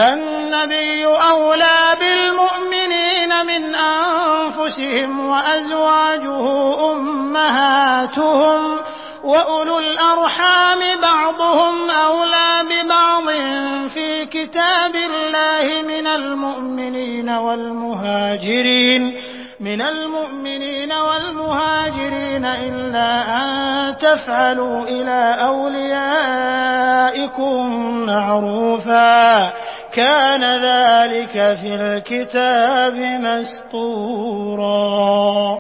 النبي أولى بالمؤمنين من أنفسهم وأزواجه أمهاتهم وأولو الأرحام بعضهم أولى ببعض في كتاب الله من المؤمنين والمهاجرين إلا أن تفعلوا إلى أوليائكم معروفا كان ذلك في الكتاب مسطورا.